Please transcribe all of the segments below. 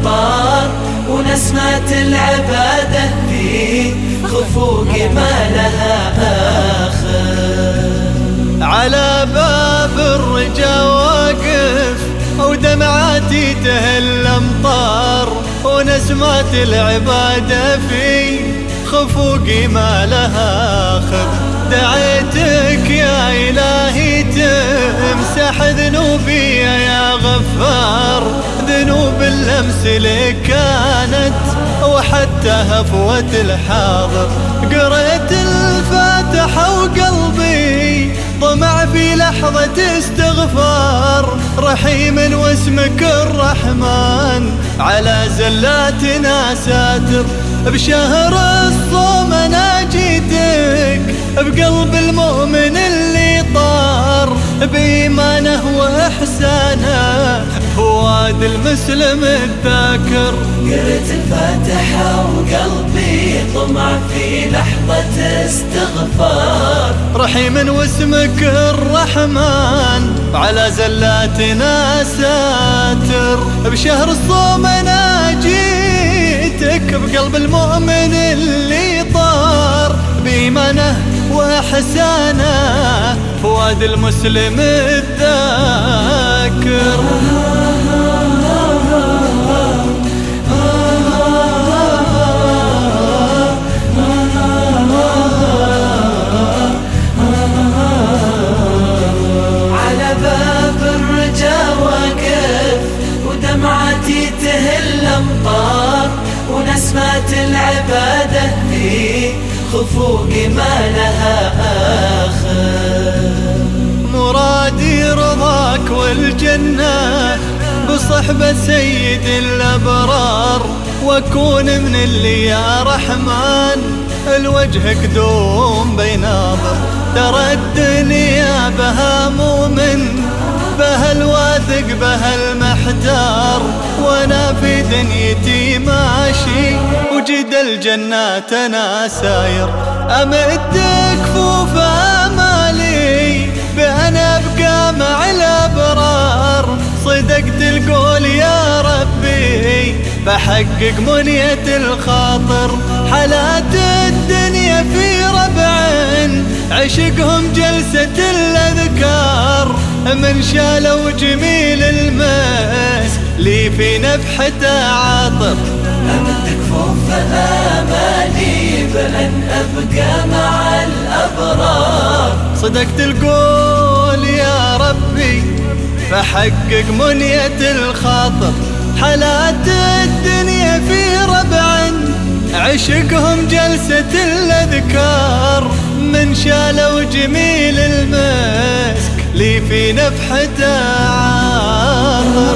الأمطار ونسمة العبادة في خفوق ما لها آخر. على باب الرجا واقف ودمعاتي تهل الأمطار ونسمات العبادة في خفوقي ما لها آخر. دعيتك يا إلهي تمسح ذنوبي يا غفار، ذنوب اللمس لك كانت وحتى هفوة الحاضر. قريت الفاتحة وقلبي طمع في لحظة استغفار، رحيم واسمك الرحمن على زلاتنا ساتر. بشهر الصوم أنا جيتك بقلب المؤمن اللي طار بإيمانه وإحسانه فؤاد المسلم الذاكر. قرأت الفاتحة وقلبي طمع في لحظة استغفار، رحيم واسمك الرحمن على زلاتنا ساتر. بشهر الصوم أنا جيتك بقلب المؤمن اللي طار بإيمانه وإحسانه فؤاد المسلم الذاكر. على باب الرجا واقف ودمعتي تهل الأمطار ونسمات العبادة في خفوق ما لها آخر. مرادي رضاك والجنة بصحبة سيد الأبرار، وأكون من اللي يا رحمن الوجهك دوم بيناظر. ترى الدنيا بها مؤمن بها الواثق بها المحتار، وانا في دنيتي ماشي وجد الجنات انا ساير. امد كفوف امالي بأن ابقى مع الابرار، صدقت القول يا ربي بحقق منية الخاطر. حالات الدنيا في ربع عشقهم جلسة الأذكار، من شالوا جميل المسك لي في نفحته عاطر. أمد كفوف آمالي بأن أبقى مع الأبرار، صدقت القول يا ربي فحقق منية الخاطر. حالات الدنيا في ربع عشقهم جلسة الأذكار، من شالوا جميل المسك لي في نفحته عاطر.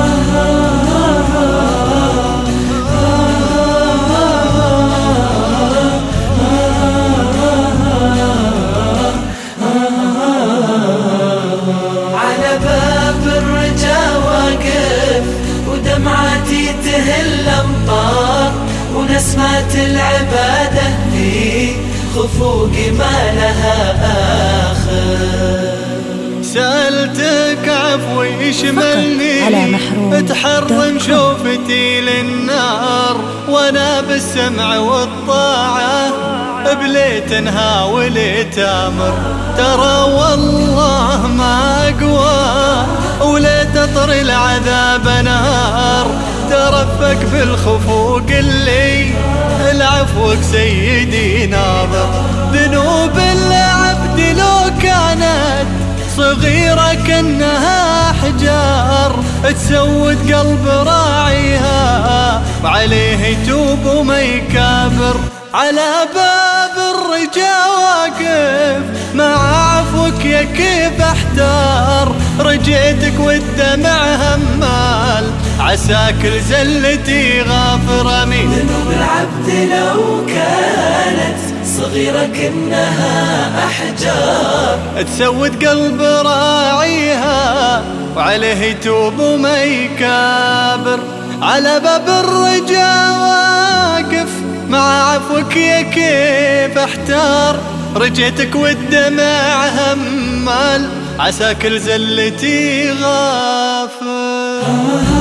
على باب الرجا واقف ودمعتي تهل الأمطار ونسمات العبادة في خفوق ما لها آخر. سألتك عفوي يشملني تحرم شوفتي للنار، وانا بالسمع والطاعة بليت انهى وليت امر. ترى والله ما اقوى وليت اطر العذاب نار، ترفق بالخفوق اللي العفوك سيدي ناظر. ذنوب العبد لو كانت صغيرة كأنها أحجار، تسود قلب راعيها وعليه يتوب وما يكابر. على باب الرجا واقف مع عفوك يا كيف احتار، رجيتك والدمع همال عساك لزلتي غافر. امين. ذنوب العبد لو كانت صغيرة كأنها أحجار، تسود قلب راعيها وعليه يتوب وما يكابر. على باب الرجا واقف مع عفوك يا كيف احتار، رجيتك والدمع همال عساك لزلتي غافر.